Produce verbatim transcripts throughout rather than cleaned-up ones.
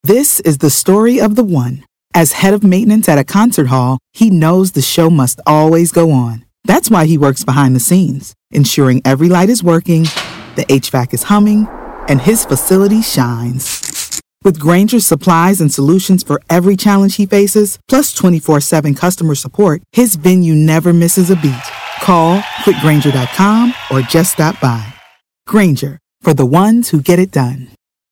This is the story of the one. As head of maintenance at a concert hall, he knows the show must always go on. That's why he works behind the scenes, ensuring every light is working, the H V A C is humming, and his facility shines. With Grainger's supplies and solutions for every challenge he faces, plus twenty-four seven customer support, his venue never misses a beat. Call quick grainger dot com or just stop by. Grainger, for the ones who get it done.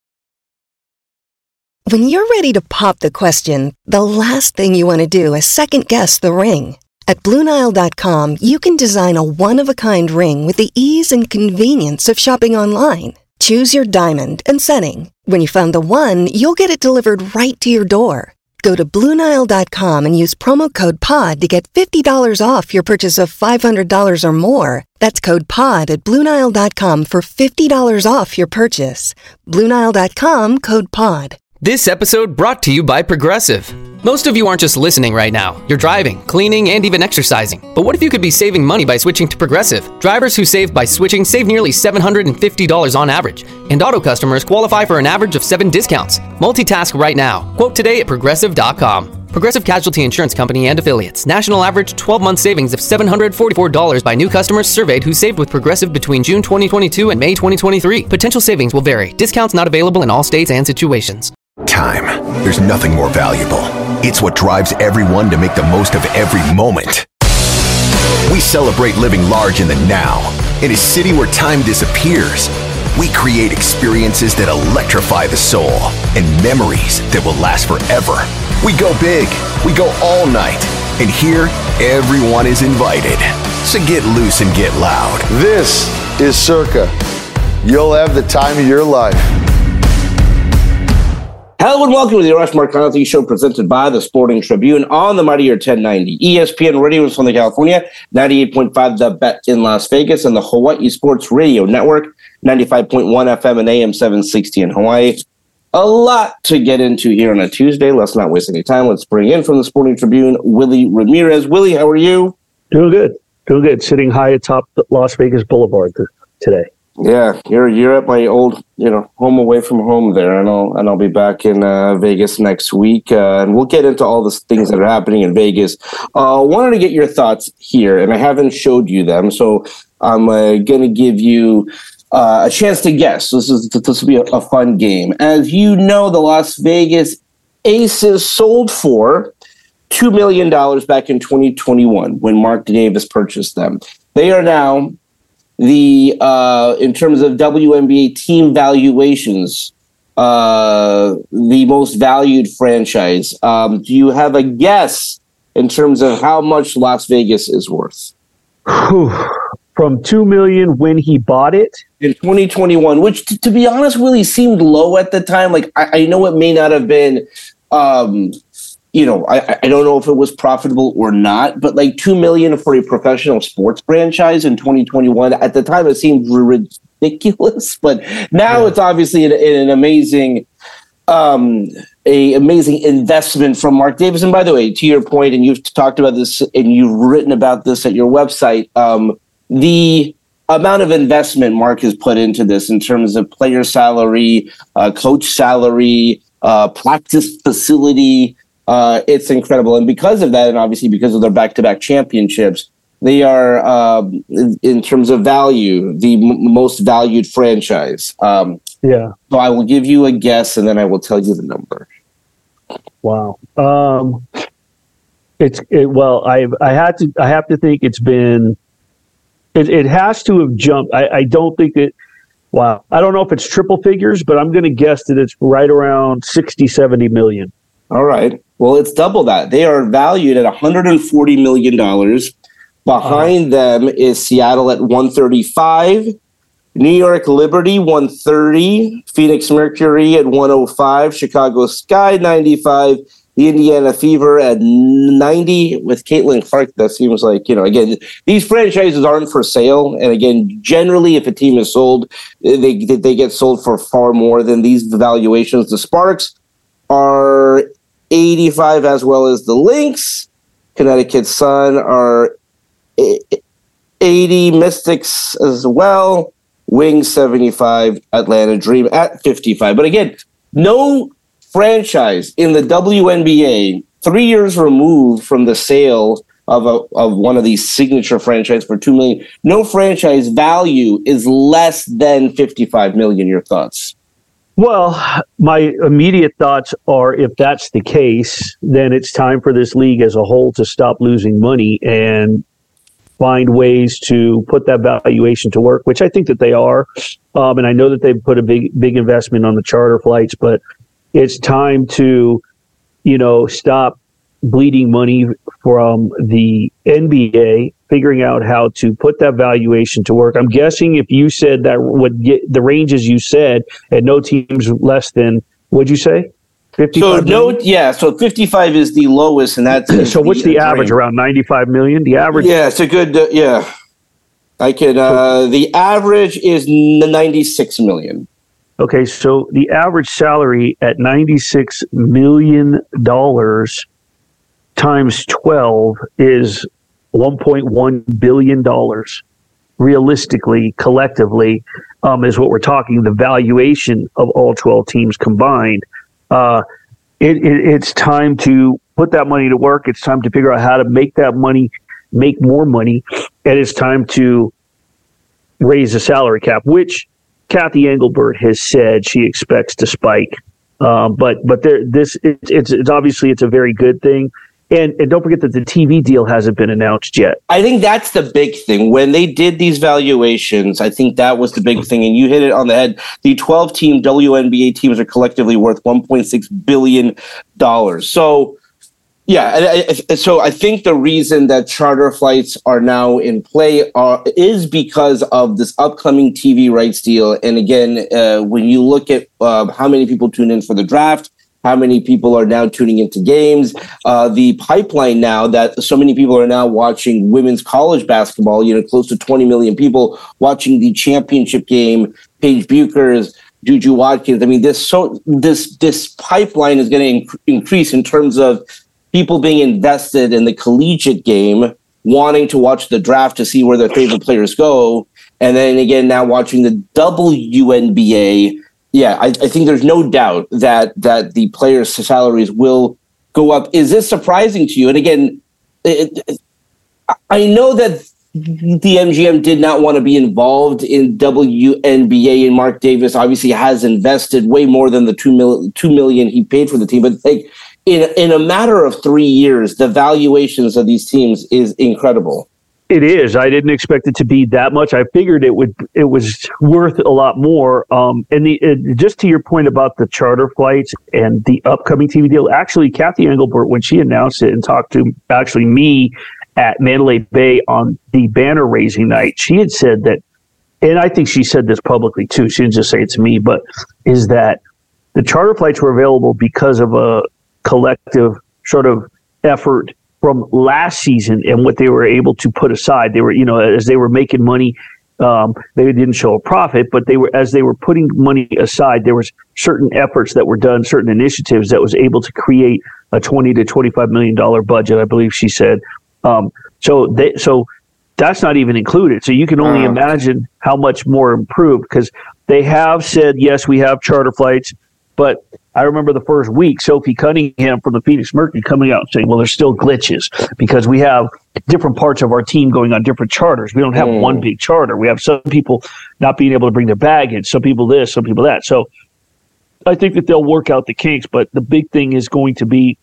When you're ready to pop the question, the last thing you want to do is second-guess the ring. At Blue Nile dot com, you can design a one-of-a-kind ring with the ease and convenience of shopping online. Choose your diamond and setting. When you find the one, you'll get it delivered right to your door. Go to Blue Nile dot com and use promo code POD to get fifty dollars off your purchase of five hundred dollars or more. That's code POD at Blue Nile dot com for fifty dollars off your purchase. Blue Nile dot com, code POD. This episode brought to you by Progressive. Most of you aren't just listening right now. You're driving, cleaning, and even exercising. But what if you could be saving money by switching to Progressive? Drivers who save by switching save nearly seven hundred fifty dollars on average. And auto customers qualify for an average of seven discounts. Multitask right now. Quote today at Progressive dot com. Progressive Casualty Insurance Company and Affiliates. National average twelve-month savings of seven hundred forty-four dollars by new customers surveyed who saved with Progressive between June twenty twenty-two and May twenty twenty-three. Potential savings will vary. Discounts not available in all states and situations. Time. There's nothing more valuable. It's what drives everyone to make the most of every moment. We celebrate living large in the now. In a city where time disappears, we create experiences that electrify the soul and memories that will last forever. We go big. We go all night. And here, everyone is invited. So get loose and get loud. This is Circa. You'll have the time of your life. Hello and welcome to the Arash Markazi Show, presented by the Sporting Tribune on the Mightier ten ninety. E S P N Radio in Southern California, ninety-eight point five The Bet in Las Vegas, and the Hawaii Sports Radio Network, ninety-five point one F M and A M seven sixty in Hawaii. A lot to get into here on a Tuesday. Let's not waste any time. Let's bring in from the Sporting Tribune, Willie Ramirez. Willie, how are you? Doing good. Doing good. Sitting high atop Las Vegas Boulevard th- today. Yeah, you're you're at my old, you know, home away from home there, and I'll and I'll be back in uh, Vegas next week, uh, and we'll get into all the things that are happening in Vegas. Uh, wanted to get your thoughts here, and I haven't showed you them, so I'm uh, going to give you uh, a chance to guess. This is this will be a, a fun game. As you know, the Las Vegas Aces sold for two million dollars back in twenty twenty-one when Mark Davis purchased them. They are now the uh, in terms of W N B A team valuations, uh, the most valued franchise. Um, do you have a guess in terms of how much Las Vegas is worth? From two million dollars when he bought it in twenty twenty-one, which, t- to be honest, really seemed low at the time. Like I, I know it may not have been. Um, You know, I, I don't know if it was profitable or not, but like two million dollars for a professional sports franchise in twenty twenty-one, at the time it seemed ridiculous, but now yeah. It's obviously an, an amazing, um, a amazing investment from Mark Davis. And by the way, to your point, and you've talked about this and you've written about this at your website, um, the amount of investment Mark has put into this in terms of player salary, uh, coach salary, uh, practice facility. Uh, it's incredible. And because of that, and obviously because of their back-to-back championships, they are, um, in, in terms of value, the m- most valued franchise. Um, yeah. So I will give you a guess, and then I will tell you the number. Wow. Um, it's it, well, I I had to I have to think it's been. It, it has to have jumped. I, I don't think it. Wow. I don't know if it's triple figures, but I'm going to guess that it's right around sixty, seventy million. All right. Well, it's double that. They are valued at one hundred forty million dollars. Behind uh, them is Seattle at one hundred thirty-five, New York Liberty one hundred thirty, Phoenix Mercury at one hundred five, Chicago Sky ninety-five, the Indiana Fever at ninety with Caitlin Clark. That seems like, you know, again, these franchises aren't for sale. And again, generally, if a team is sold, they they get sold for far more than these valuations. The Sparks are eighty-five, as well as the Lynx. Connecticut Sun are eighty, Mystics as well, Wings seventy-five, Atlanta Dream at fifty-five. But again, no franchise in the W N B A, three years removed from the sale of a, of one of these signature franchises for two million dollars, no franchise value is less than fifty-five million dollars. Your thoughts? Well, my immediate thoughts are, if that's the case, then it's time for this league as a whole to stop losing money and find ways to put that valuation to work, which I think that they are. Um, and I know that they've put a big, big investment on the charter flights, but it's time to, you know, stop bleeding money from the N B A, figuring out how to put that valuation to work. I'm guessing if you said that would get the ranges you said, and no teams less than, what'd you say? fifty-five So no, yeah. So fifty-five is the lowest, and that's so. What's the, the average? Range. Around ninety-five million. The average. Yeah, it's a good. Uh, yeah, I could. Uh, the average is ninety-six million. Okay, so the average salary at ninety-six million dollars times twelve is one point one billion dollars. Realistically, collectively, um, is what we're talking. The valuation of all twelve teams combined. Uh, it, it, it's time to put that money to work. It's time to figure out how to make that money, make more money, and it's time to raise the salary cap, which Kathy Engelbert has said she expects to spike. Um, but but there, this it's, it's it's obviously it's a very good thing. And, and don't forget that the T V deal hasn't been announced yet. I think that's the big thing. When they did these valuations, I think that was the big thing. And you hit it on the head. The twelve-team W N B A teams are collectively worth one point six billion dollars. So, yeah. I, I, so I think the reason that charter flights are now in play are, is because of this upcoming T V rights deal. And again, uh, when you look at uh, how many people tune in for the draft, how many people are now tuning into games, uh, the pipeline now that so many people are now watching women's college basketball, you know, close to twenty million people watching the championship game, Paige Buchers, Juju Watkins. I mean, this so this this pipeline is going to inc- increase in terms of people being invested in the collegiate game, wanting to watch the draft to see where their favorite players go. And then again, now watching the W N B A. Yeah, I, I think there's no doubt that that the players' salaries will go up. Is this surprising to you? And again, it, it, I know that the M G M did not want to be involved in W N B A, and Mark Davis obviously has invested way more than the two mil, two million he paid for the team. But like in in a matter of three years, the valuations of these teams is incredible. It is. I didn't expect it to be that much. I figured it would. It was worth a lot more. Um, and the it, just to your point about the charter flights and the upcoming T V deal, actually, Kathy Engelbert, when she announced it and talked to actually me at Mandalay Bay on the banner raising night, she had said that, and I think she said this publicly too. She didn't just say it to me, but is that the charter flights were available because of a collective sort of effort from last season and what they were able to put aside. They were, you know, as they were making money, um, they didn't show a profit, but they were, as they were putting money aside, there was certain efforts that were done, certain initiatives that was able to create a twenty to twenty-five million dollars budget, I believe she said. Um, so they, so that's not even included. So you can only uh, imagine how much more improved, because they have said, yes, we have charter flights, but I remember the first week, Sophie Cunningham from the Phoenix Mercury coming out and saying, well, there's still glitches because we have different parts of our team going on different charters. We don't have mm. one big charter. We have some people not being able to bring their baggage, some people this, some people that. So I think that they'll work out the kinks, but the big thing is going to be,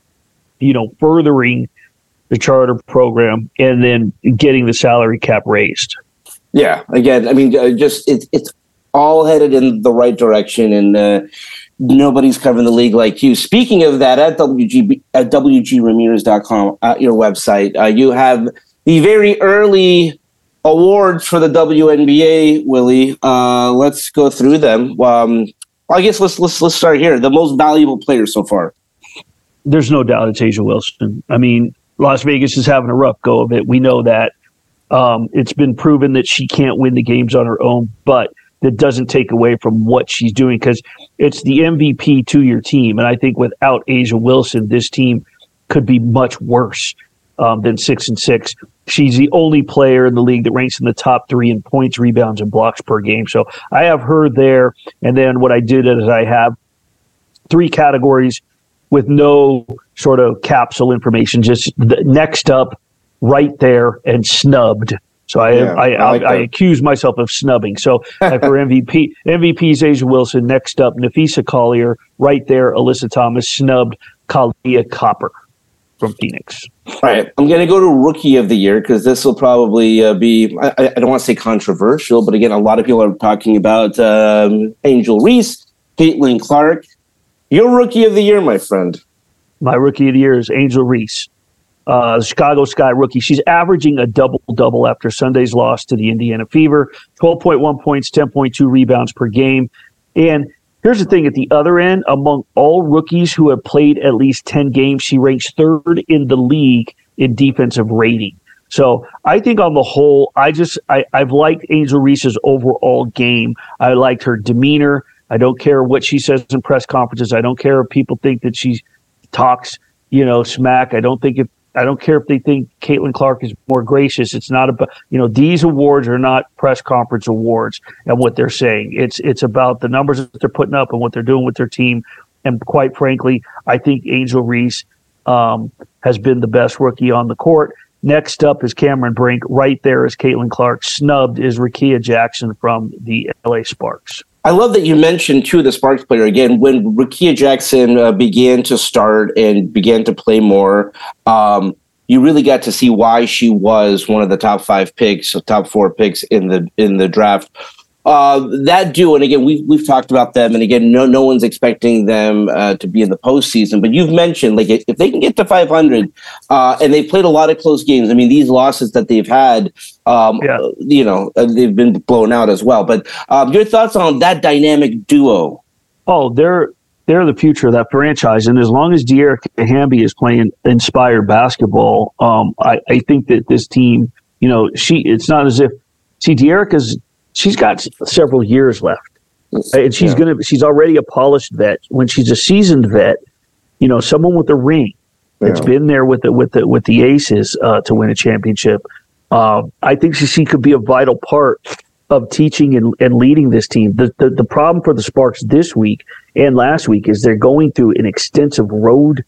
you know, furthering the charter program and then getting the salary cap raised. Yeah, again, I mean, uh, just it's it's all headed in the right direction, and uh, nobody's covering the league like you. Speaking of that, at W G at W G Ramirez dot com, at your website, uh, you have the very early awards for the W N B A, Willie. Uh, let's go through them. Um, I guess let's let's let's start here. The most valuable player so far. There's no doubt it's A'ja Wilson. I mean, Las Vegas is having a rough go of it. We know that. Um, it's been proven that she can't win the games on her own, but that doesn't take away from what she's doing, because it's the M V P to your team. And I think without A'ja Wilson, this team could be much worse um, than six and six. She's the only player in the league that ranks in the top three in points, rebounds, and blocks per game. So I have her there. And then what I did is I have three categories with no sort of capsule information, just the next up, right there, and snubbed. So I Yeah, I, I I, like I that. accuse myself of snubbing. So like for M V P, M V P is Asia Wilson. Next up, Nafisa Collier. Right there, Alyssa Thomas. Snubbed, Kalia Copper from Phoenix. All right, I'm going to go to Rookie of the Year because this will probably uh, be, I, I don't want to say controversial, but again, a lot of people are talking about um, Angel Reese, Caitlin Clark. Your Rookie of the Year, my friend. My Rookie of the Year is Angel Reese, uh, Chicago Sky rookie. She's averaging a double-double after Sunday's loss to the Indiana Fever, twelve point one points, ten point two rebounds per game. And here's the thing, at the other end, among all rookies who have played at least ten games, she ranks third in the league in defensive rating. So I think on the whole, I just I, I've liked Angel Reese's overall game. I liked her demeanor. I don't care what she says in press conferences. I don't care if people think that she talks, you know, smack. I don't think if I don't care if they think Caitlin Clark is more gracious. It's not about, you know, these awards are not press conference awards and what they're saying. It's it's about the numbers that they're putting up and what they're doing with their team. And quite frankly, I think Angel Reese um, has been the best rookie on the court. Next up is Cameron Brink. Right there is Caitlin Clark. Snubbed is Rickea Jackson from the L A Sparks. I love that you mentioned, too, the Sparks player. Again, when Rickea Jackson uh, began to start and began to play more, um, you really got to see why she was one of the top five picks, top four picks in the in the draft. Uh, that duo, and again, we've, we've talked about them, and again, no no one's expecting them uh, to be in the postseason, but you've mentioned, like, if they can get to five hundred, uh, and they've played a lot of close games, I mean, these losses that they've had, um, Yeah. you know, uh, they've been blown out as well, but um, your thoughts on that dynamic duo? Oh, they're they're the future of that franchise, and as long as De'Erica Hamby is playing inspired basketball, um, I, I think that this team, you know, she it's not as if see De'Erica's she's got several years left, and she's Yeah. gonna she's already a polished vet. When she's a seasoned vet, you know, someone with a ring that's Yeah. been there with the with the with the Aces uh, to win a championship. Uh, I think she, she could be a vital part of teaching and, and leading this team. The, the the problem for the Sparks this week and last week is they're going through an extensive road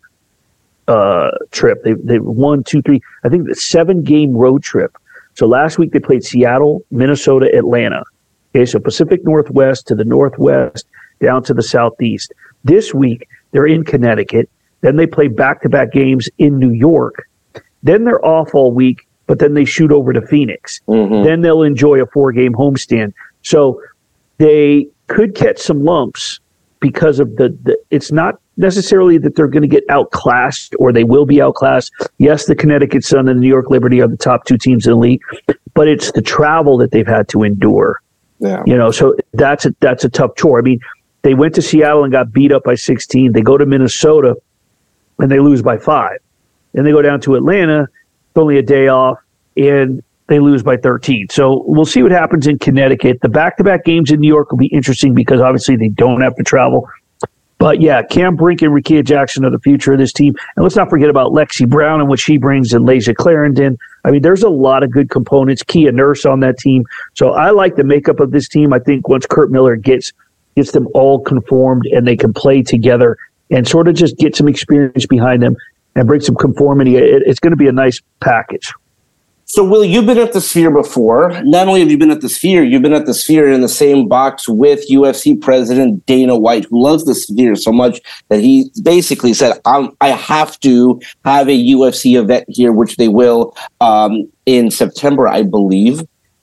uh, trip. They they won two, three, I think the seven game road trip. So last week they played Seattle, Minnesota, Atlanta. Okay, so Pacific Northwest to the Northwest, down to the Southeast. This week they're in Connecticut. Then they play back-to-back games in New York. Then they're off all week, but then they shoot over to Phoenix. Mm-hmm. Then they'll enjoy a four-game homestand. So they could catch some lumps because of the, the it's not necessarily that they're going to get outclassed or they will be outclassed. Yes, the Connecticut Sun and the New York Liberty are the top two teams in the league, but it's the travel that they've had to endure. Yeah. You know, so that's a, that's a tough chore. I mean, they went to Seattle and got beat up by sixteen. They go to Minnesota and they lose by five. Then they go down to Atlanta, it's only a day off, and they lose by thirteen. So we'll see what happens in Connecticut. The back-to-back games in New York will be interesting because obviously they don't have to travel. But yeah, Cam Brink and Rickea Jackson are the future of this team. And let's not forget about Lexi Brown and what she brings, and Lasia Clarendon. I mean, there's a lot of good components. Kia Nurse on that team. So I like the makeup of this team. I think once Kurt Miller gets gets them all conformed and they can play together and sort of just get some experience behind them and bring some conformity, it, it's going to be a nice package. So, Will, you've been at the Sphere before. Not only have you been at the Sphere, you've been at the Sphere in the same box with U F C President Dana White, who loves the Sphere so much that he basically said, I'm, I have to have a U F C event here, which they will um, in September, I believe.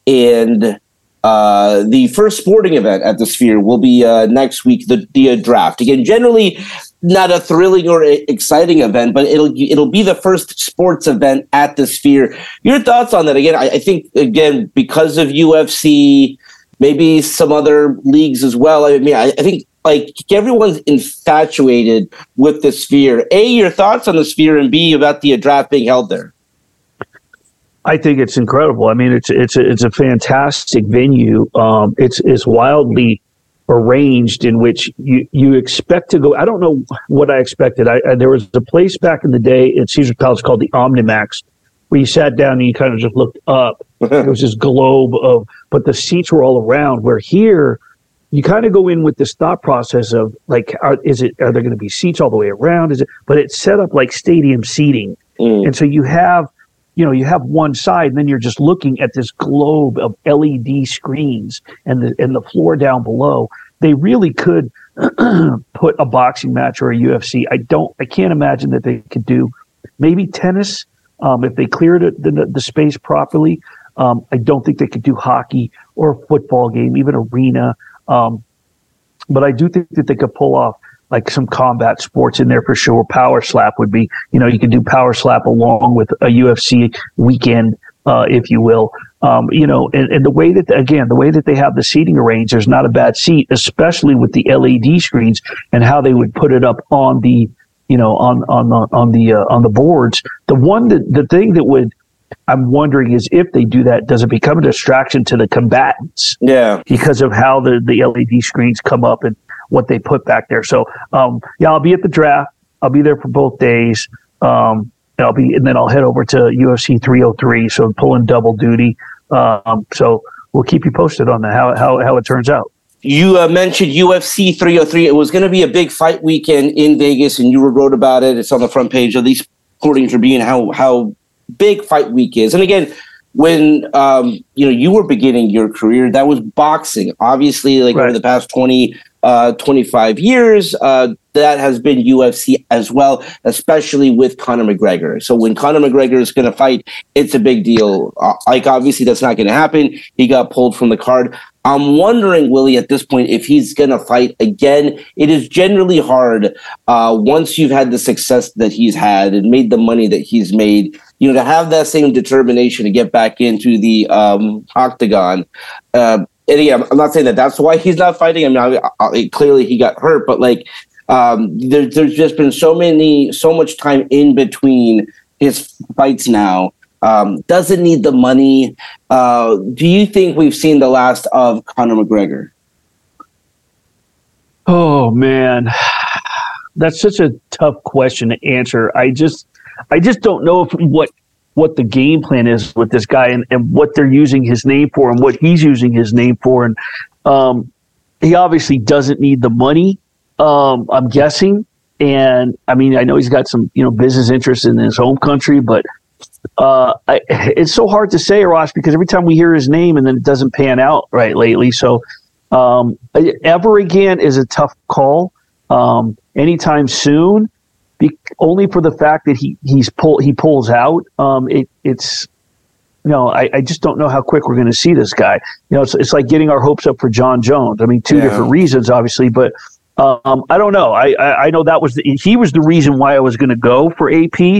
And uh, the first sporting event at the Sphere will be uh, next week, the, the uh, draft. Again, generally not a thrilling or a- exciting event, but it'll it'll be the first sports event at the Sphere. Your thoughts on that? Again, I, I think, again, because of U F C, maybe some other leagues as well. I mean, I, I think like everyone's infatuated with the Sphere. A, your thoughts on the Sphere, and B, about the draft being held there. I think it's incredible. I mean, it's it's a, it's a fantastic venue. Um, it's it's wildly arranged in which you, you expect to go. I don't know what I expected. I, I there was a place back in the day at Caesars Palace called the Omnimax, where you sat down and you kind of just looked up. There was this globe of, but the seats were all around. Where here, you kind of go in with this thought process of like, are, is it, are there going to be seats all the way around? Is it, but it's set up like stadium seating. Mm. And so you have, you know, you have one side and then you're just looking at this globe of L E D screens and the, and the floor down below. They really could put a boxing match or a U F C. I don't, I can't imagine that they could do maybe tennis. Um, if they cleared it, the, the space properly. Um, I don't think they could do hockey or a football game, even arena. Um, but I do think that they could pull off like some combat sports in there for sure. Power slap would be, you know, you could do power slap along with a U F C weekend, uh, if you will. Um, you know, and, and the way that, again, the way that they have the seating arranged, there's not a bad seat, especially with the L E D screens and how they would put it up on the, you know, on, on, the, on the, uh, on the boards. The one that, the thing that would, I'm wondering is if they do that, does it become a distraction to the combatants? Yeah. Because of how the, the L E D screens come up and what they put back there. So, um, yeah, I'll be at the draft. I'll be there for both days. Um, and I'll be, and then I'll head over to U F C three oh three. So pulling double duty. Um, so we'll keep you posted on that, how, how, how it turns out. You uh, mentioned U F C three oh three. It was going to be a big fight weekend in Vegas, and you wrote about it. It's on the front page of the Sporting Tribune, how, how big fight week is. And again, when um, you know, you were beginning your career, that was boxing. Obviously, like right. over the past twenty, uh, twenty-five years, uh, that has been U F C as well, especially with Conor McGregor. So when Conor McGregor is going to fight, it's a big deal. Uh, like, obviously, that's not going to happen. He got pulled from the card. I'm wondering, Willie, at this point, if he's going to fight again. It is generally hard uh, once you've had the success that he's had and made the money that he's made, you know, to have that same determination to get back into the um, octagon. Uh, and again, I'm not saying that that's why he's not fighting. I mean, I, I, clearly he got hurt, but like um, there, there's just been so many, so much time in between his fights now. Um, doesn't need the money. Uh, do you think we've seen the last of Conor McGregor? Oh man, that's such a tough question to answer. I just, I just don't know if what what the game plan is with this guy and, and what they're using his name for and what he's using his name for. And um, he obviously doesn't need the money. Um, I'm guessing, and I mean, I know he's got some, you know, business interests in his home country, but. Uh, I, it's so hard to say, Ross, because every time we hear his name and then it doesn't pan out right lately. So um, ever again is a tough call. Um, anytime soon, be, only for the fact that he he's pull he pulls out. Um, it, it's you know I, I just don't know how quick we're going to see this guy. You know, it's it's like getting our hopes up for John Jones. I mean, two yeah. different reasons, obviously, but um, I don't know. I, I I know that was the, he was the reason why I was going to go for A P.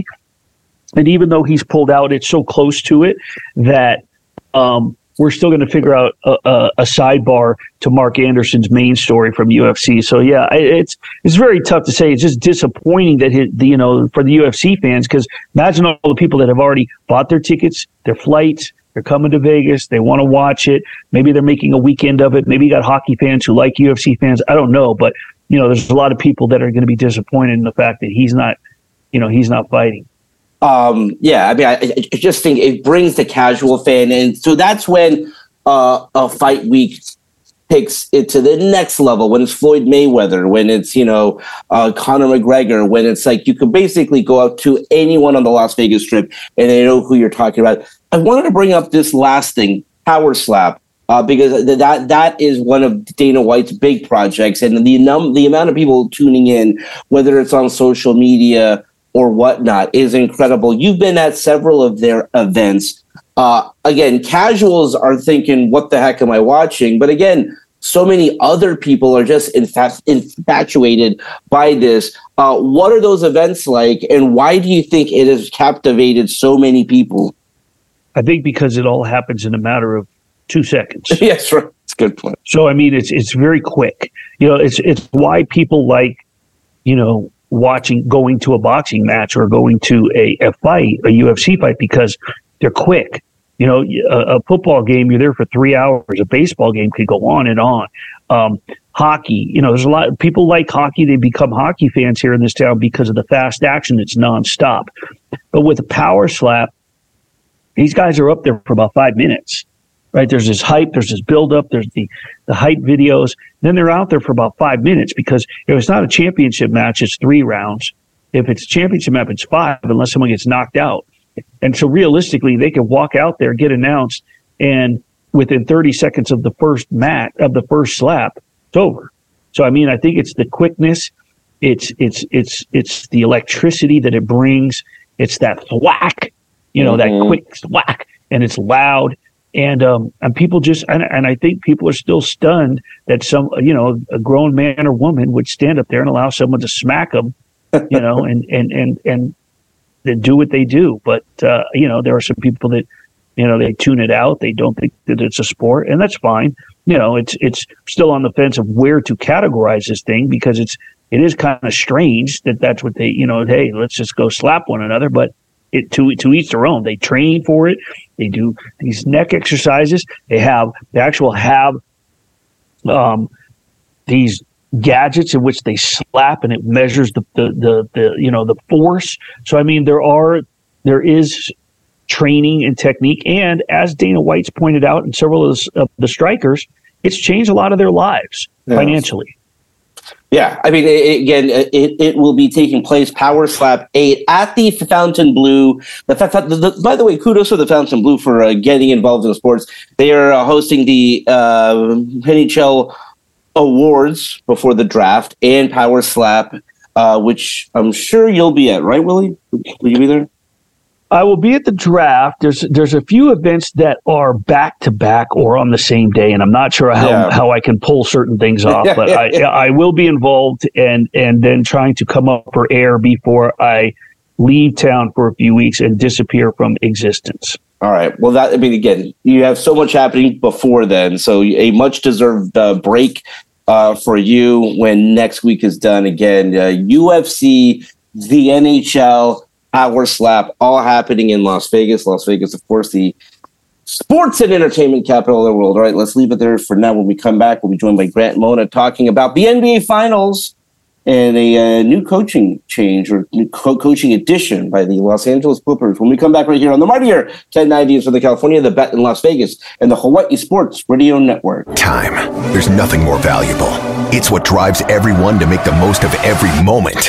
And even though he's pulled out, it's so close to it that um, we're still going to figure out a, a, a sidebar to Mark Anderson's main story from U F C. So yeah, it's it's very tough to say. It's just disappointing that his, the, you know, for the U F C fans, because imagine all the people that have already bought their tickets, their flights, they're coming to Vegas, they want to watch it. Maybe they're making a weekend of it. Maybe you got hockey fans who like U F C fans. I don't know, but you know, there's a lot of people that are going to be disappointed in the fact that he's not, you know, he's not fighting. Um, yeah, I mean, I, I just think it brings the casual fan in. So that's when uh, a fight week takes it to the next level, when it's Floyd Mayweather, when it's, you know, uh, Conor McGregor, when it's like you could basically go up to anyone on the Las Vegas Strip and they know who you're talking about. I wanted to bring up this last thing, Power Slap, uh, because that that is one of Dana White's big projects. And the, num- the amount of people tuning in, whether it's on social media or whatnot, is incredible. You've been at several of their events. Uh, again, casuals are thinking, what the heck am I watching? But again, so many other people are just infa- infatuated by this. Uh, what are those events like, and why do you think it has captivated so many people? I think because it all happens in a matter of two seconds. Yes, right. It's a good point. So, I mean, it's it's very quick. You know, it's it's why people like, you know, watching, going to a boxing match or going to a, a fight, a U F C fight, because they're quick. You know, a, a football game, you're there for three hours. A baseball game could go on and on. Um, hockey, you know, there's a lot of people like hockey. They become hockey fans here in this town because of the fast action. It's nonstop. But with a Power Slap, these guys are up there for about five minutes. right? There's this hype, there's this buildup, there's the, the hype videos. Then they're out there for about five minutes because if it's not a championship match, it's three rounds. If it's a championship match, it's five unless someone gets knocked out. And so realistically, they could walk out there, get announced, and within thirty seconds of the first mat, of the first slap, it's over. So, I mean, I think it's the quickness. It's it's it's it's the electricity that it brings. It's that thwack, you know, mm-hmm. that quick thwack, and it's loud. And um, and people just and, and I think people are still stunned that some you know a grown man or woman would stand up there and allow someone to smack them, you know, and and and and they do what they do. But uh, you know, there are some people that you know they tune it out. They don't think that it's a sport, and that's fine. You know, it's it's still on the fence of where to categorize this thing because it's it is kind of strange that that's what they you know. Hey, let's just go slap one another, but. It, to to each their own. They train for it. They do these neck exercises. They have they actually have um, these gadgets in which they slap and it measures the, the the the you know the force. So I mean there are there is training and technique, and as Dana White's pointed out, and several of the, of the strikers, it's changed a lot of their lives yeah. financially. Yeah, I mean, it, again, it, it will be taking place Power Slap eight at the Fontainebleau. The, the, the, by the way, kudos to the Fontainebleau for uh, getting involved in sports. They are uh, hosting the uh, N H L Awards before the draft and Power Slap, uh, which I'm sure you'll be at, right, Willie? Will you be there? I will be at the draft. There's there's a few events that are back to back or on the same day, and I'm not sure how, yeah. how I can pull certain things off. But I I will be involved, and and then trying to come up for air before I leave town for a few weeks and disappear from existence. All right. Well, that I mean, again, you have so much happening before then, so a much deserved uh, break uh, for you when next week is done. Again, uh, U F C, the N H L. Power Slap, all happening in Las Vegas. Las Vegas, of course, the sports and entertainment capital of the world. All right, let's leave it there for now. When we come back, we'll be joined by Grant Mona talking about the N B A Finals and a uh, new coaching change or new co- coaching addition by the Los Angeles Clippers. When we come back right here on the Mightier ten ninety in Southern California, the Bet in Las Vegas, and the Hawaii Sports Radio Network. Time. There's nothing more valuable. It's what drives everyone to make the most of every moment.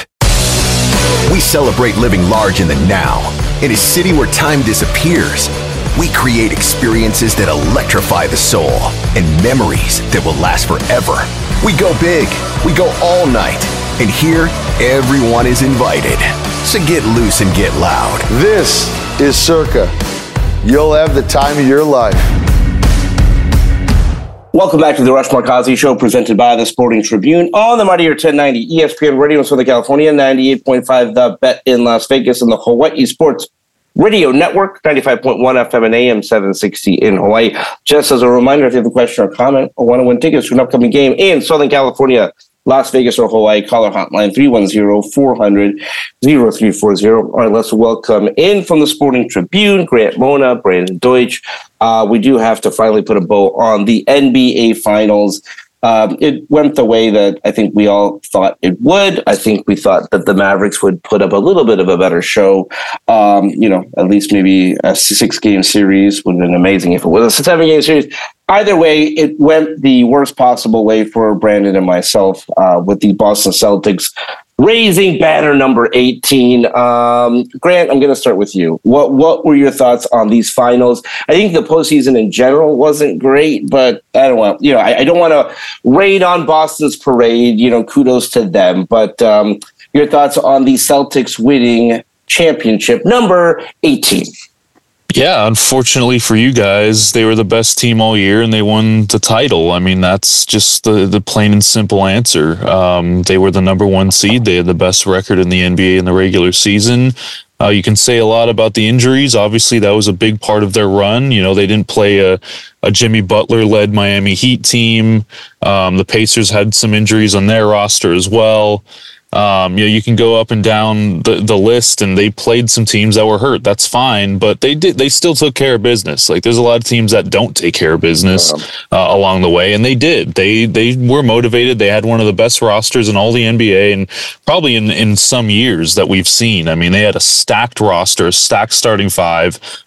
We celebrate living large in the now. In a city where time disappears, we create experiences that electrify the soul and memories that will last forever. We go big, we go all night, and here, everyone is invited. So get loose and get loud. This is Circa. You'll have the time of your life. Welcome back to the Rush Markazi Show, presented by the Sporting Tribune on the Mightier ten ninety E S P N Radio in Southern California, ninety-eight point five The Bet in Las Vegas, and the Hawaii Sports Radio Network, ninety-five point one F M and A M seven sixty in Hawaii. Just as a reminder, if you have a question or comment or want to win tickets to an upcoming game in Southern California, Las Vegas, or Hawaii, call our hotline three one zero, four hundred, zero three four zero. All right, let's welcome in from the Sporting Tribune, Grant Mona, Brandon Deutsch. Uh, we do have to finally put a bow on the N B A Finals. Um, it went the way that I think we all thought it would. I think we thought that the Mavericks would put up a little bit of a better show. Um, you know, at least maybe a six-game series would have been amazing if it was a seven-game series. Either way, it went the worst possible way for Brandon and myself uh, with the Boston Celtics raising banner number eighteen. Um, Grant, I'm going to start with you. What what were your thoughts on these finals? I think the postseason in general wasn't great, but I don't want you know I, I don't want to rain on Boston's parade. You know, kudos to them. But um, your thoughts on the Celtics winning championship number eighteen? Yeah, unfortunately for you guys, they were the best team all year and they won the title. I mean, that's just the, the plain and simple answer. Um, they were the number one seed. They had the best record in the N B A in the regular season. Uh, you can say a lot about the injuries. Obviously, that was a big part of their run. You know, they didn't play a, a Jimmy Butler-led Miami Heat team. Um, the Pacers had some injuries on their roster as well. Um, you know, you can go up and down the, the list, and they played some teams that were hurt. That's fine, but they did. They still took care of business. Like, there's a lot of teams that don't take care of business uh, along the way, and they did. They they were motivated. They had one of the best rosters in all the N B A, and probably in in some years that we've seen. I mean, they had a stacked roster, a stacked starting five.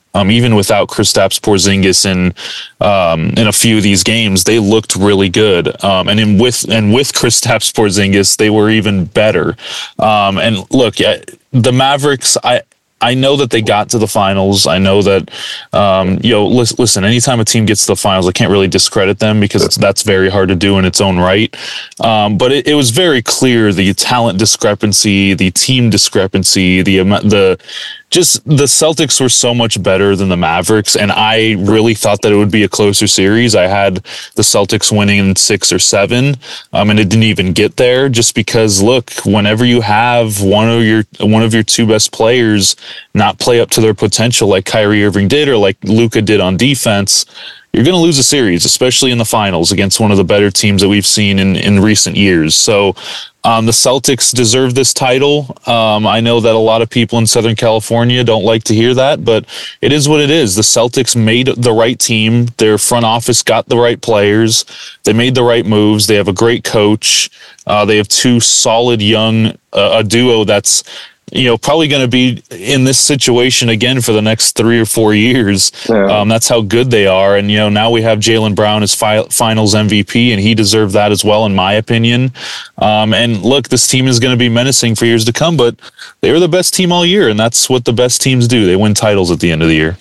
Um, even without Kristaps Porzingis in um, in a few of these games, they looked really good. Um, and in with and with Kristaps Porzingis, they were even better. Um, and look, the Mavericks, I. I know that they got to the finals. I know that, um, you know, listen, listen, anytime a team gets to the finals, I can't really discredit them because it's, that's very hard to do in its own right. Um, but it, it was very clear the talent discrepancy, the team discrepancy, the the just the Celtics were so much better than the Mavericks. And I really thought that it would be a closer series. I had the Celtics winning in six or seven, um, and it didn't even get there just because, look, whenever you have one of your one of your two best players not play up to their potential like Kyrie Irving did or like Luka did on defense, you're going to lose a series, especially in the finals against one of the better teams that we've seen in, in recent years. So um, the Celtics deserve this title. Um, I know that a lot of people in Southern California don't like to hear that, but it is what it is. The Celtics made the right team. Their front office got the right players. They made the right moves. They have a great coach. Uh, they have two solid young, uh, a duo that's, you know, probably going to be in this situation again for the next three or four years. Yeah. Um, that's how good they are. And, you know, now we have Jaylen Brown as fi- finals M V P, and he deserved that as well, in my opinion. Um, and look, this team is going to be menacing for years to come, but they were the best team all year, and that's what the best teams do. They win titles at the end of the year.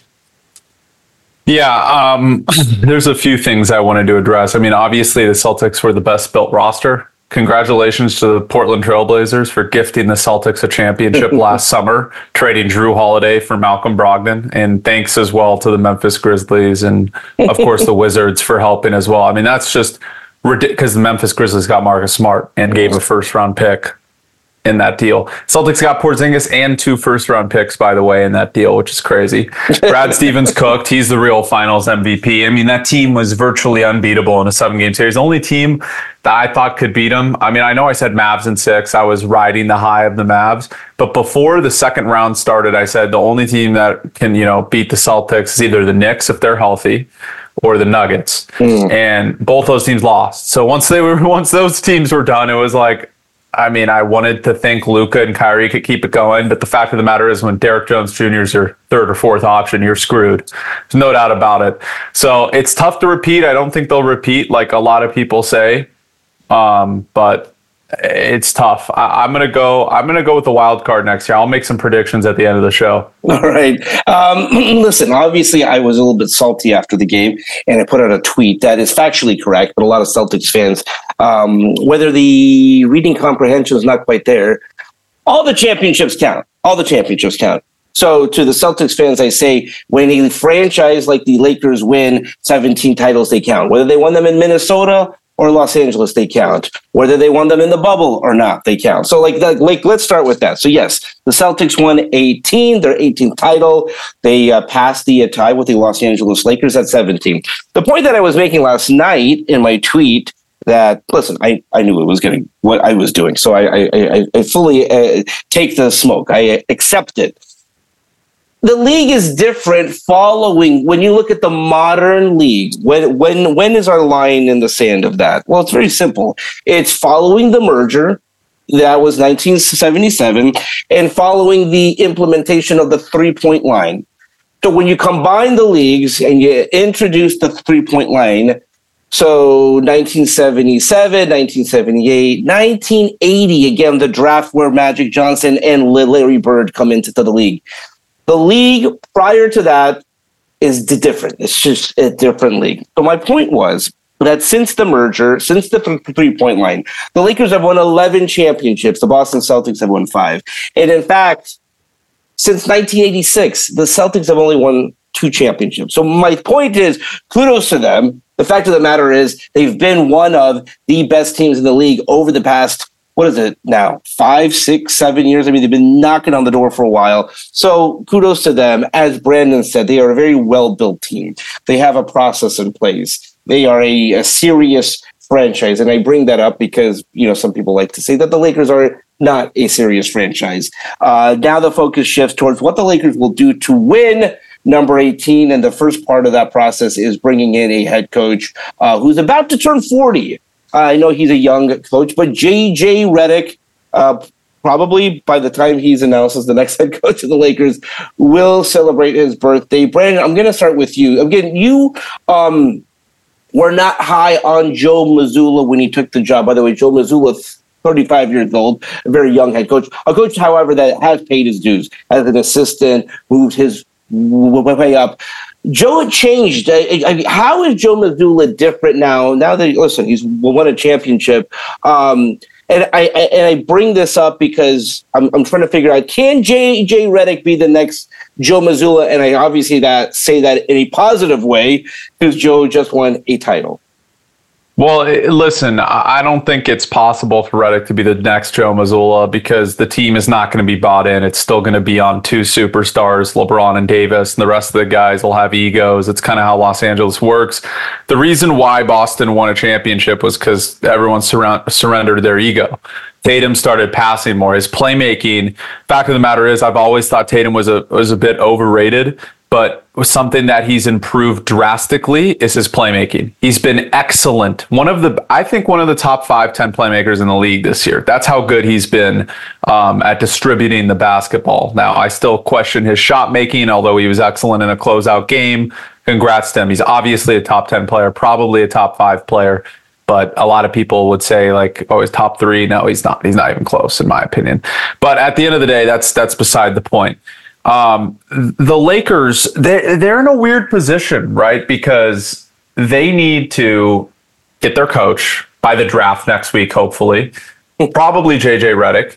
Yeah, um, there's a few things I wanted to address. I mean, obviously the Celtics were the best built roster. Congratulations to the Portland Trailblazers for gifting the Celtics a championship last summer, trading Drew Holiday for Malcolm Brogdon. And thanks as well to the Memphis Grizzlies and, of course, the Wizards for helping as well. I mean, that's just ridiculous because the Memphis Grizzlies got Marcus Smart and gave a first-round pick in that deal. Celtics got Porzingis and two first-round picks, by the way, in that deal, which is crazy. Brad Stevens cooked. He's the real finals M V P. I mean, that team was virtually unbeatable in a seven-game series. The only team that I thought could beat them, I mean, I know I said Mavs in six. I was riding the high of the Mavs. But before the second round started, I said the only team that can, you know, beat the Celtics is either the Knicks, if they're healthy, or the Nuggets. Mm. And both those teams lost. So once they were, once those teams were done, it was like, I mean, I wanted to think Luka and Kyrie could keep it going, but the fact of the matter is when Derek Jones Junior is your third or fourth option, you're screwed. There's no doubt about it. So it's tough to repeat. I don't think they'll repeat like a lot of people say, um, but it's tough. I, I'm gonna go. I'm gonna go with the wild card next year. I'll make some predictions at the end of the show. All right. Um, listen, obviously, I was a little bit salty after the game, and I put out a tweet that is factually correct. But a lot of Celtics fans, um, whether the reading comprehension is not quite there, all the championships count. All the championships count. So to the Celtics fans, I say, when a franchise like the Lakers win seventeen titles, they count. Whether they won them in Minnesota or Los Angeles, they count. Whether they won them in the bubble or not, they count. So, like, that, like let's start with that. So, yes, the Celtics won eighteen, their eighteenth title. They uh, passed the uh, tie with the Los Angeles Lakers at seventeen. The point that I was making last night in my tweet that, listen, I, I knew it was getting what I was doing. So I, I, I fully uh, take the smoke. I accept it. The league is different following, when you look at the modern league, when when when is our line in the sand of that? Well, it's very simple. It's following the merger, that was nineteen seventy-seven, and following the implementation of the three-point line. So when you combine the leagues and you introduce the three-point line, so nineteen seventy-seven, nineteen seventy-eight, nineteen eighty, again, the draft where Magic Johnson and Larry Bird come into the league. The league prior to that is different. It's just a different league. So my point was that since the merger, since the th- three-point line, the Lakers have won eleven championships. The Boston Celtics have won five. And in fact, since nineteen eighty-six, the Celtics have only won two championships. So my point is, kudos to them. The fact of the matter is they've been one of the best teams in the league over the past, what is it now, five, six, seven years? I mean, they've been knocking on the door for a while. So kudos to them. As Brandon said, they are a very well-built team. They have a process in place. They are a, a serious franchise. And I bring that up because, you know, some people like to say that the Lakers are not a serious franchise. Uh, now the focus shifts towards what the Lakers will do to win number eighteen. And the first part of that process is bringing in a head coach uh, who's about to turn forty. I know he's a young coach, but J J Redick, uh, probably by the time he's announced as the next head coach of the Lakers, will celebrate his birthday. Brandon, I'm going to start with you. Again, you um, were not high on Joe Mazzulla when he took the job. By the way, Joe Mazzulla, thirty-five years old, a very young head coach. A coach, however, that has paid his dues as an assistant, moved his way up. Joe had changed. I, I, how is Joe Mazzulla different now? Now that, listen, he's won a championship. Um, and I, I and I bring this up because I'm, I'm trying to figure out, can J J Redick be the next Joe Mazzulla? And I obviously that say that in a positive way because Joe just won a title. Well, listen, I don't think it's possible for Redick to be the next Joe Mazzulla because the team is not going to be bought in. It's still going to be on two superstars, LeBron and Davis, and the rest of the guys will have egos. It's kind of how Los Angeles works. The reason why Boston won a championship was because everyone surround, surrendered their ego. Tatum started passing more. His playmaking, fact of the matter is, I've always thought Tatum was a was a bit overrated. But something that he's improved drastically is his playmaking. He's been excellent. One of the, I think one of the top five, ten playmakers in the league this year. That's how good he's been um, at distributing the basketball. Now, I still question his shot making, although he was excellent in a closeout game. Congrats to him. He's obviously a top ten player, probably a top five player. But a lot of people would say like, oh, he's top three. No, he's not. He's not even close, in my opinion. But at the end of the day, that's that's beside the point. Um, the Lakers, they're, they're in a weird position, right? Because they need to get their coach by the draft next week, hopefully. Probably J J Redick.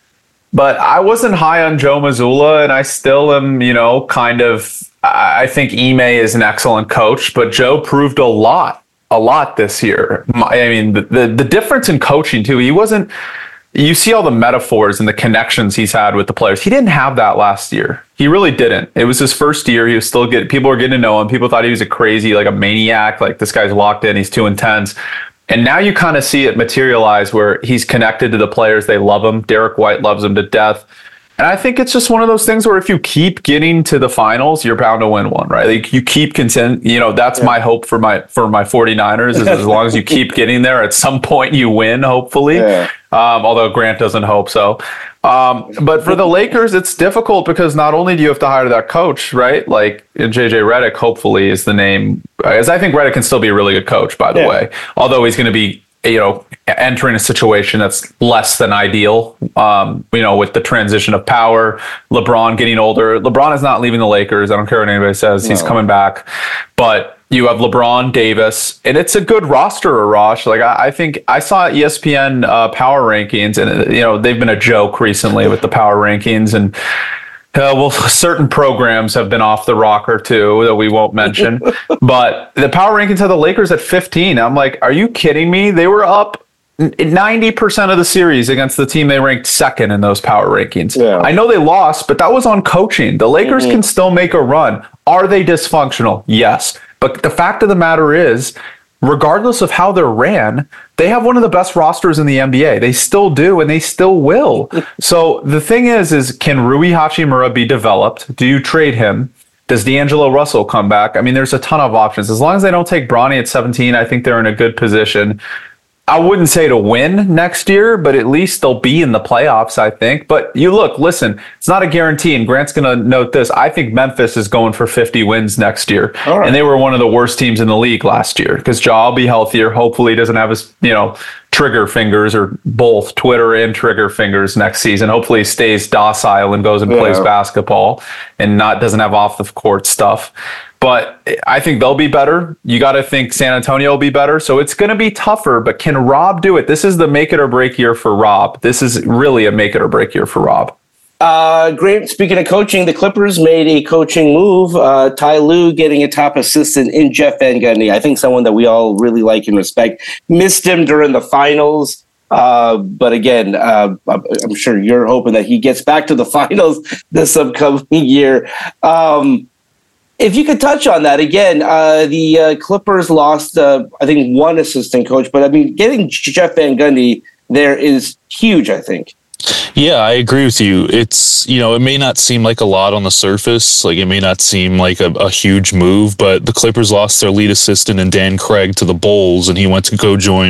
But I wasn't high on Joe Mazzulla, and I still am, you know, kind of, I think Ime is an excellent coach, but Joe proved a lot, a lot this year. I mean, the, the, the difference in coaching, too, he wasn't, you see all the metaphors and the connections he's had with the players. He didn't have that last year. He really didn't. It was his first year. He was still getting, people were getting to know him. People thought he was a crazy, like a maniac, like this guy's locked in, he's too intense. And now you kind of see it materialize where he's connected to the players. They love him. Derek White loves him to death. And I think it's just one of those things where if you keep getting to the finals, you're bound to win one, right? Like you keep content, you know, that's yeah. my hope for my for my 49ers is as long as you keep getting there, at some point you win, hopefully. Yeah. Um, although Grant doesn't hope so. Um, but for the Lakers, it's difficult because not only do you have to hire that coach, right? Like J J Redick, hopefully, is the name. As I think Redick can still be a really good coach, by the yeah. way. Although he's going to be, you know, entering a situation that's less than ideal, um, you know, with the transition of power, LeBron getting older. LeBron is not leaving the Lakers. I don't care what anybody says. No. He's coming back. But you have LeBron, Davis, and it's a good roster, Arash. Like, I, I think I saw E S P N uh, power rankings, and, you know, they've been a joke recently with the power rankings. And Uh, well, certain programs have been off the rocker too that we won't mention, but the power rankings have the Lakers at fifteen. I'm like, are you kidding me? They were up ninety percent of the series against the team they ranked second in those power rankings. Yeah. I know they lost, but that was on coaching. The Lakers mm-hmm. can still make a run. Are they dysfunctional? Yes. But the fact of the matter is, regardless of how they're ran, they have one of the best rosters in the N B A. They still do, and they still will. So the thing is, is can Rui Hachimura be developed? Do you trade him? Does D'Angelo Russell come back? I mean, there's a ton of options. As long as they don't take Bronny at seventeen, I think they're in a good position. I wouldn't say to win next year, but at least they'll be in the playoffs, I think. But you look, listen, it's not a guarantee, and Grant's going to note this. I think Memphis is going for fifty wins next year. Right. And they were one of the worst teams in the league last year because Ja will be healthier. Hopefully he doesn't have his, you know, trigger fingers, or both Twitter and trigger fingers next season. Hopefully he stays docile and goes and yeah. plays basketball and not doesn't have off the court stuff. But I think they'll be better. You got to think San Antonio will be better. So it's going to be tougher. But can Rob do it? This is the make it or break year for Rob. This is really a make it or break year for Rob. Uh, great. Speaking of coaching, the Clippers made a coaching move. Uh, Ty Lue getting a top assistant in Jeff Van Gundy. I think someone that we all really like and respect. Missed him during the finals. Uh, but again, uh, I'm sure you're hoping that he gets back to the finals this upcoming year. Um, If you could touch on that again, uh, the uh, Clippers lost, uh, I think, one assistant coach, but I mean, getting Jeff Van Gundy there is huge, I think. Yeah, I agree with you. It's, you know, it may not seem like a lot on the surface, like it may not seem like a, a huge move, but the Clippers lost their lead assistant in Dan Craig to the Bulls, and he went to go join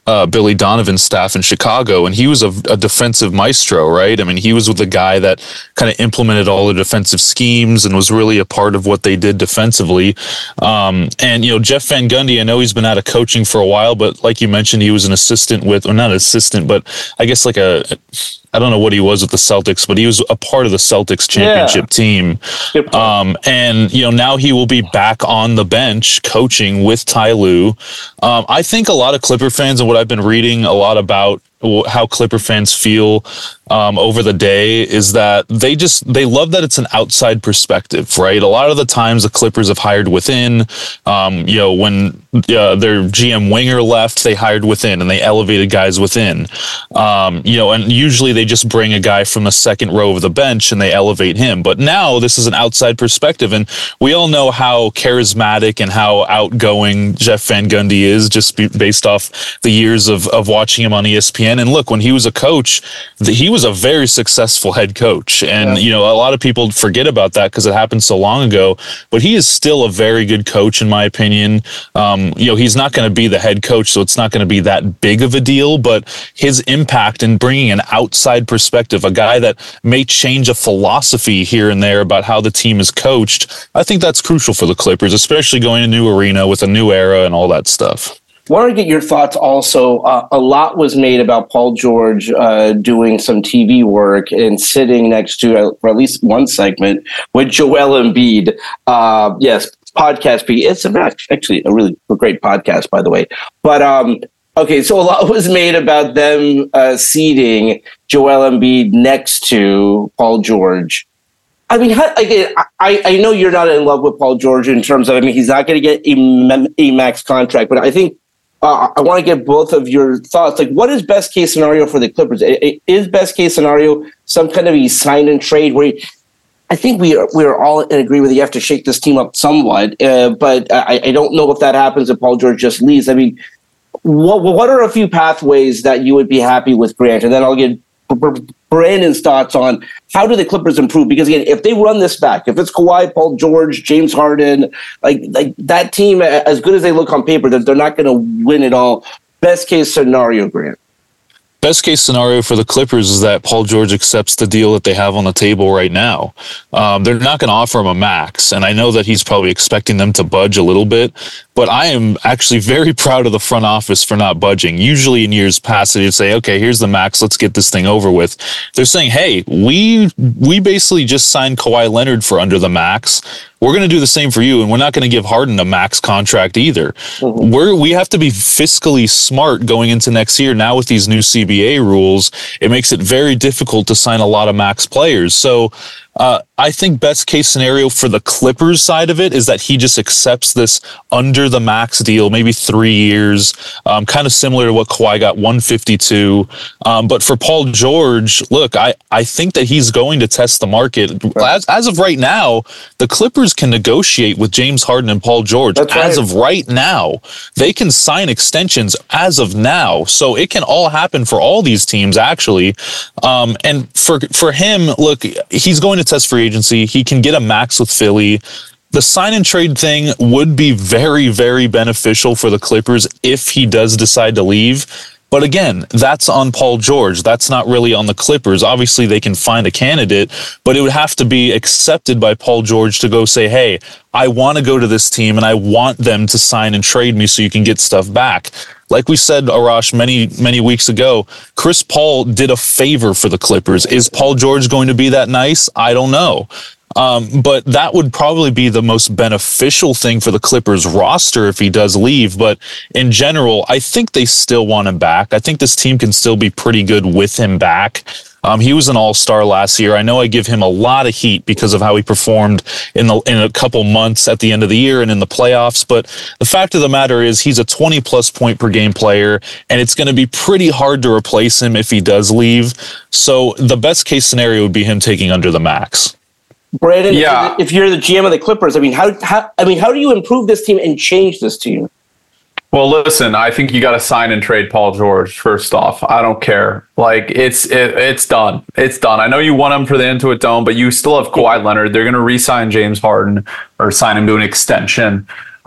uh, Billy Donovan's staff in Chicago, and he was a, a defensive maestro, right? I mean, he was with the guy that kind of implemented all the defensive schemes and was really a part of what they did defensively. Um, and, you know, Jeff Van Gundy, I know he's been out of coaching for a while, but like you mentioned, he was an assistant with, or not an assistant, but I guess like a, I don't know what he was with the Celtics, but he was a part of the Celtics championship yeah. team. Um, and, you know, now he will be back on the bench coaching with Ty Lue. Um, I think a lot of Clipper fans, and what I've been reading a lot about how Clipper fans feel um, over the day, is that they just, they love that it's an outside perspective, right? A lot of the times the Clippers have hired within, um, you know, when uh, their G M Winger left, they hired within and they elevated guys within, um, you know, and usually they just bring a guy from the second row of the bench and they elevate him. But now this is an outside perspective, and we all know how charismatic and how outgoing Jeff Van Gundy is, just be, based off the years of, of watching him on E S P N. And look, when he was a coach, the, he was a very successful head coach. And, yeah. you know, a lot of people forget about that because it happened so long ago, but he is still a very good coach, in my opinion. Um, you know, he's not going to be the head coach, so it's not going to be that big of a deal, but his impact in bringing an outside perspective, a guy that may change a philosophy here and there about how the team is coached, I think that's crucial for the Clippers, especially going to a new arena with a new era and all that stuff. Want to get your thoughts also. Uh, a lot was made about Paul George uh, doing some T V work and sitting next to, uh, for at least one segment, with Joel Embiid. Uh, yes, podcast. It's actually a really great podcast, by the way. But um, okay, so a lot was made about them uh, seating Joel Embiid next to Paul George. I mean, again, I, I know you're not in love with Paul George in terms of, I mean, he's not going to get a, a max contract, but I think Uh, I want to get both of your thoughts. Like, what is best case scenario for the Clippers? It, it is best case scenario some kind of a sign and trade where you, I think we are we are all in agreement that you have to shake this team up somewhat, uh, but I, I don't know if that happens if Paul George just leaves. I mean, what what are a few pathways that you would be happy with, Grant? And then I'll get Brandon's thoughts on how do the Clippers improve? Because again, if they run this back, if it's Kawhi, Paul George, James Harden, like like that team, as good as they look on paper, that they're not going to win it all. Best case scenario, Grant. Best case scenario for the Clippers is that Paul George accepts the deal that they have on the table right now. Um, they're not going to offer him a max, and I know that he's probably expecting them to budge a little bit, but I am actually very proud of the front office for not budging. Usually in years past, they'd say, okay, here's the max, let's get this thing over with. They're saying, hey, we we basically just signed Kawhi Leonard for under the max. We're going to do the same for you, and we're not going to give Harden a max contract either. Mm-hmm. We're, we have to be fiscally smart going into next year. Now with these new C B A rules, it makes it very difficult to sign a lot of max players. So uh, I think best case scenario for the Clippers side of it is that he just accepts this under the max deal, maybe three years, um, kind of similar to what Kawhi got, one fifty-two. Um, but for Paul George, look, I, I think that he's going to test the market. As, as of right now, the Clippers can negotiate with James Harden and Paul George. That's as right. of right now. They can sign extensions as of now. So it can all happen for all these teams, actually. Um, and for for him, look, he's going to test free agency. He can get a max with Philly. The sign and trade thing would be very, very beneficial for the Clippers if he does decide to leave. But again, that's on Paul George. That's not really on the Clippers. Obviously, they can find a candidate, but it would have to be accepted by Paul George to go say, hey, I want to go to this team and I want them to sign and trade me so you can get stuff back. Like we said, Arash, many, many weeks ago, Chris Paul did a favor for the Clippers. Is Paul George going to be that nice? I don't know. Um, but that would probably be the most beneficial thing for the Clippers roster if he does leave. But in general, I think they still want him back. I think this team can still be pretty good with him back. Um, he was an all-star last year. I know I give him a lot of heat because of how he performed in the in a couple months at the end of the year and in the playoffs. But the fact of the matter is he's a twenty-plus point per game player, and it's going to be pretty hard to replace him if he does leave. So the best case scenario would be him taking under the max. Brandon, yeah. if you're the G M of the Clippers, I mean, how, how I mean, how do you improve this team and change this team? Well, listen, I think you got to sign and trade Paul George first off. I don't care. Like, it's it, it's done. It's done. I know you want him for the Intuit Dome, but you still have Kawhi Leonard. They're going to re-sign James Harden or sign him to an extension.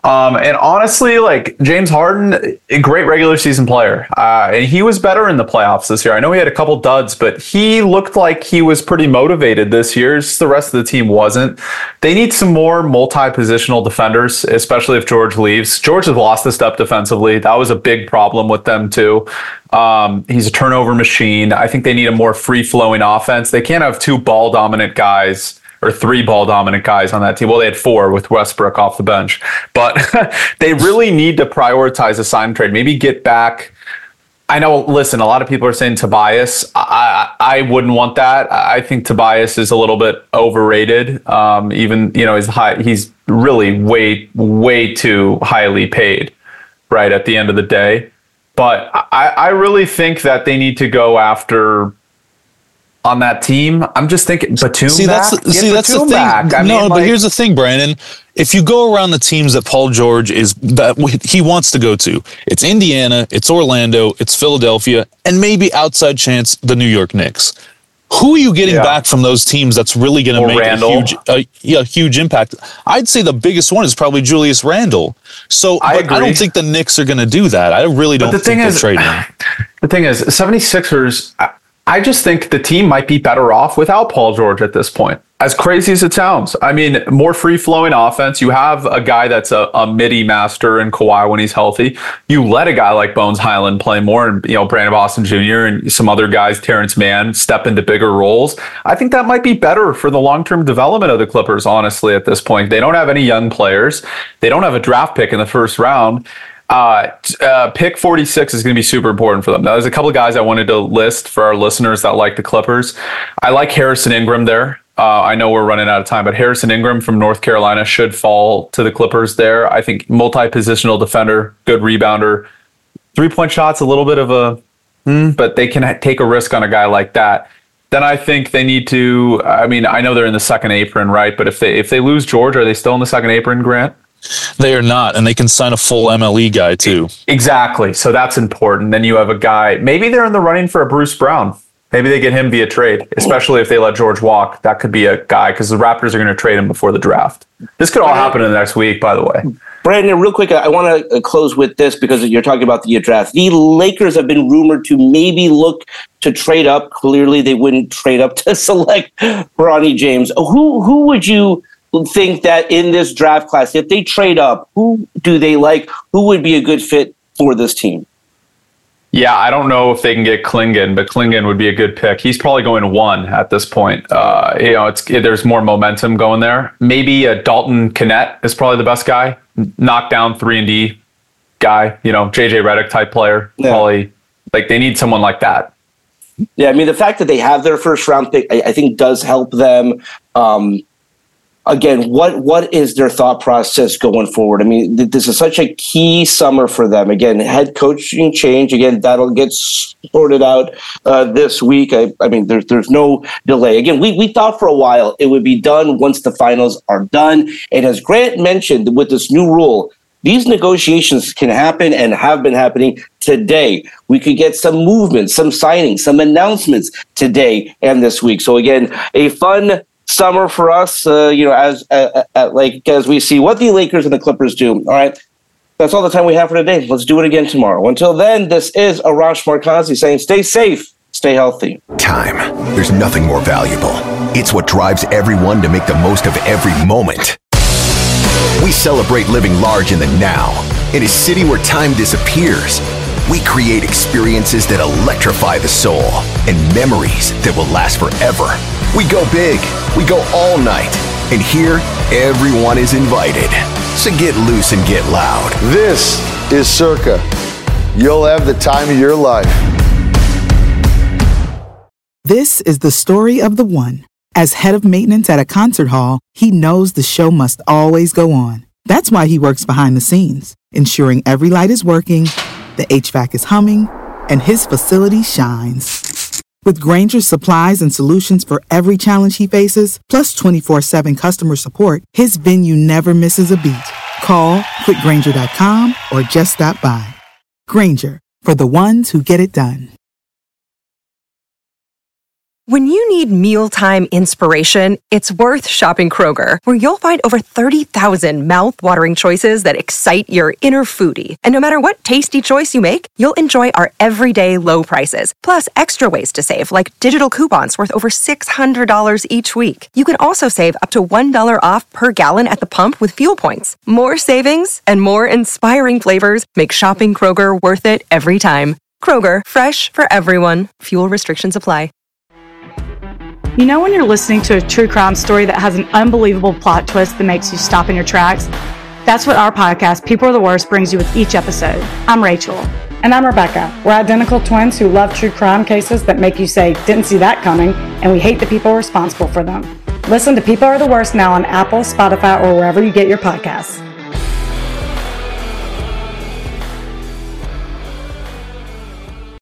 Um, and honestly, like James Harden, a great regular season player. Uh, and he was better in the playoffs this year. I know he had a couple duds, but he looked like he was pretty motivated this year. Just the rest of the team wasn't. They need some more multi-positional defenders, especially if George leaves. George has lost a step defensively. That was a big problem with them too. Um, he's a turnover machine. I think they need a more free-flowing offense. They can't have two ball-dominant guys or three ball-dominant guys on that team. Well, they had four with Westbrook off the bench. But they really need to prioritize a sign trade. Maybe get back. I know, listen, a lot of people are saying Tobias. I, I wouldn't want that. I think Tobias is a little bit overrated. Um, even, you know, he's high, he's really way, way too highly paid, right, at the end of the day. But I, I really think that they need to go after on that team. I'm just thinking Batum see, back. That's the, see, that's the thing. Back. I no, mean, but like, here's the thing, Brandon. If you go around the teams that Paul George is that he wants to go to, it's Indiana, it's Orlando, it's Philadelphia, and maybe outside chance the New York Knicks. Who are you getting yeah. back from those teams that's really going to make Randall. a huge, uh, yeah, huge impact? I'd say the biggest one is probably Julius Randle. So I, I don't think the Knicks are going to do that. I really don't but the think thing they'll is, trade him. The thing is, seventy-sixers, I just think the team might be better off without Paul George at this point. As crazy as it sounds. I mean, more free-flowing offense. You have a guy that's a, a midi master in Kawhi when he's healthy. You let a guy like Bones Highland play more, and you know Brandon Boston Junior and some other guys, Terrence Mann, step into bigger roles. I think that might be better for the long-term development of the Clippers, honestly, at this point. They don't have any young players. They don't have a draft pick in the first round. Uh, uh, pick forty-six is going to be super important for them. Now, there's a couple of guys I wanted to list for our listeners that like the Clippers. I like Harrison Ingram there. Uh, I know we're running out of time, but Harrison Ingram from North Carolina should fall to the Clippers there. I think multi-positional defender, good rebounder. Three-point shots, a little bit of a, mm, but they can take a risk on a guy like that. Then I think they need to, I mean, I know they're in the second apron, right? But if they if they lose George, are they still in the second apron, Grant? They are not, and they can sign a full M L E guy too. Exactly. So that's important. Then you have a guy, maybe they're in the running for a Bruce Brown. Maybe they get him via trade, especially if they let George walk. That could be a guy because the Raptors are going to trade him before the draft. This could all happen in the next week, by the way. Brandon, real quick, I want to close with this because you're talking about the draft. The Lakers have been rumored to maybe look to trade up. Clearly, they wouldn't trade up to select Bronny James. Who who would you think that in this draft class, if they trade up, who do they like? Who would be a good fit for this team? Yeah, I don't know if they can get Klingon, but Klingon would be a good pick. He's probably going one at this point. Uh, you know, it's there's more momentum going there. Maybe a Dalton Kennett is probably the best guy. Knockdown three and D guy. You know, J J Redick type player. Yeah. Probably like they need someone like that. Yeah, I mean the fact that they have their first round pick, I, I think, does help them. Um, Again, what what is their thought process going forward? I mean, th- this is such a key summer for them. Again, head coaching change. Again, that'll get sorted out uh, this week. I, I mean, there's there's no delay. Again, we, we thought for a while it would be done once the finals are done. And as Grant mentioned, with this new rule, these negotiations can happen and have been happening today. We could get some movement, some signings, some announcements today and this week. So again, a fun summer for us, uh, you know, as uh, uh, like as we see what the Lakers and the Clippers do. All right, that's all the time we have for today. Let's do it again tomorrow. Until then, this is Arash Markazi saying, stay safe, stay healthy. Time. There's nothing more valuable. It's what drives everyone to make the most of every moment. We celebrate living large in the now. In a city where time disappears, we create experiences that electrify the soul and memories that will last forever. We go big, we go all night, and here, everyone is invited. So get loose and get loud. This is Circa. You'll have the time of your life. This is the story of the one. As head of maintenance at a concert hall, he knows the show must always go on. That's why he works behind the scenes, ensuring every light is working, the H V A C is humming, and his facility shines. With Grainger's supplies and solutions for every challenge he faces, plus twenty-four seven customer support, his venue never misses a beat. Call quick grainger dot com or just stop by. Grainger, for the ones who get it done. When you need mealtime inspiration, it's worth shopping Kroger, where you'll find over thirty thousand mouth-watering choices that excite your inner foodie. And no matter what tasty choice you make, you'll enjoy our everyday low prices, plus extra ways to save, like digital coupons worth over six hundred dollars each week. You can also save up to one dollar off per gallon at the pump with fuel points. More savings and more inspiring flavors make shopping Kroger worth it every time. Kroger, fresh for everyone. Fuel restrictions apply. You know when you're listening to a true crime story that has an unbelievable plot twist that makes you stop in your tracks? That's what our podcast, People Are the Worst, brings you with each episode. I'm Rachel. And I'm Rebecca. We're identical twins who love true crime cases that make you say, didn't see that coming, and we hate the people responsible for them. Listen to People Are the Worst now on Apple, Spotify, or wherever you get your podcasts.